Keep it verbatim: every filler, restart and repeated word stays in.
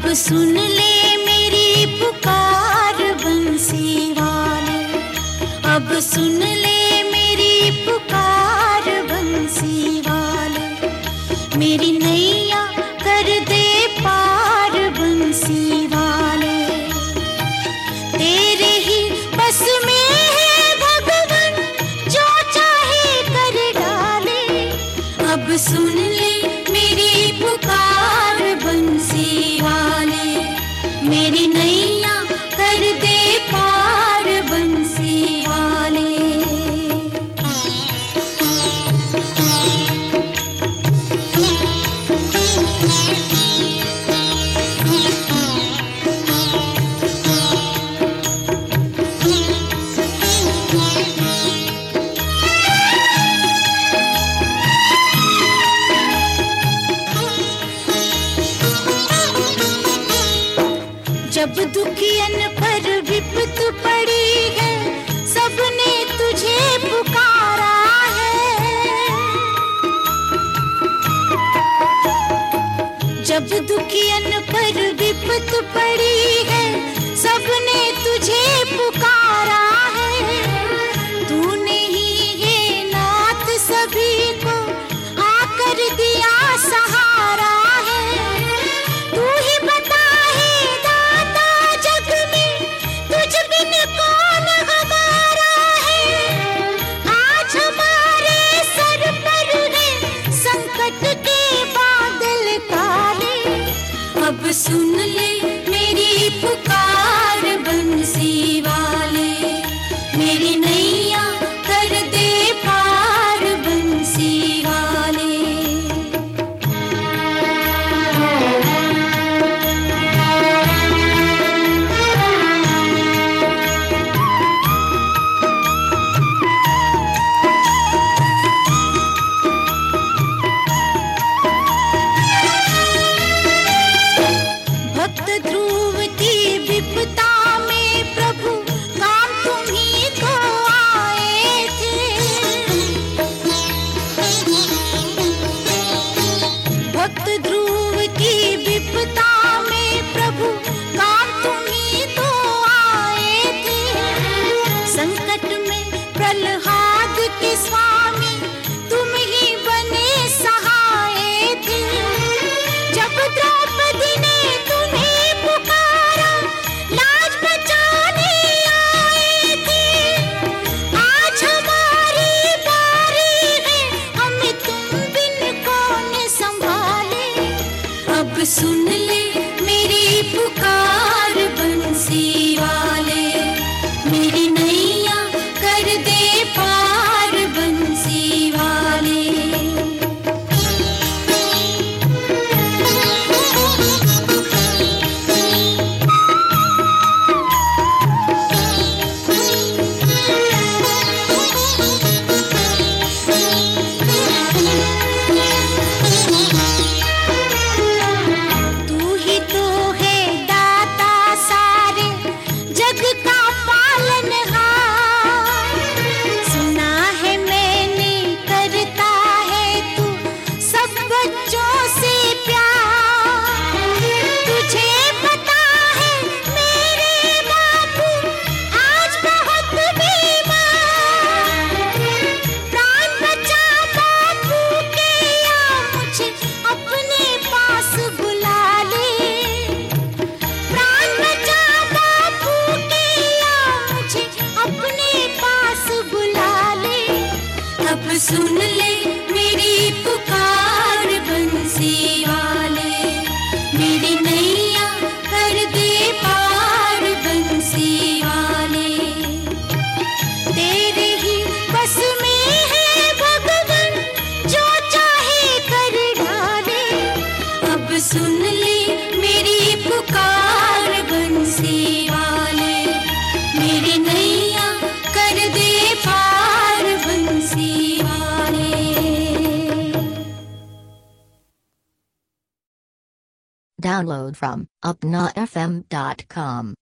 सुन ले मेरी पुकार बंसी वाले, अब सुन ले मेरी पुकार बंसी वाले, मेरी नैया कर दे पार बंसी वाले। तेरे ही बस में है भगवान, जो चाहे कर डाले। अब सुन ले मेरी पुकार बंसी वाले, मेरी नैया कर दे पार बंसी वाले। जब दुखियन पर विपत पड़ी है, सबने तुझे पुकारा है। जब दुखियन पर विपत पड़ी है, सबने तुझे पुकारा है। तूने ही ये नाथ सभी को आकर दिया सहारा है। तू ही बता है दाता जग में, तुझ बिन कौन हमारा है। आज हमारे सर पर है संकट के बादल काले। अब सुन ले मेरी पुकार बंसी वाले, मेरी नैया कर दे पार बंसी वाले। भक्त ध्रुव की विपदा में प्रभु काम तुम्ही को आए थे। भक्त ध्रुव की विपदा में प्रभु काम तुम्ही तो आए थे। संकट में प्रहलाद के स्वामी तुम ही बने सहाय थे। जब द्रौपदी ने तुम्हें पुकारा, लाज बचाने आए थे। आज हमारी बारी है, हमें तुम बिन कौन संभाले। अब सुन ले मेरी पुकार बंसी वाले, मेरी नैया कर दे पार बंसी वाले। तू ही तो है दाता सारे जग का पालनहार। सुना है मैंने करता है तू सब बच्चों से प्यार। तुझे पता है मेरे बापू आज बहुत बीमार। प्राण बचा बापू के, या मुझे अपने पास बुला ले। प्राण बचा बापू के, या मुझे अपने पास बुला ले। अब सुन ले मेरी पुकार बंसी वाले, मेरी नैया कर दे पार बंसी वाले। तेरे ही बस में है भगवान, जो चाहे कर डाले। अब सुन ले मेरी पुकार बंसी वाले, मेरी नैया कर दे पार बंसी वाले। Download from upna f m dot com.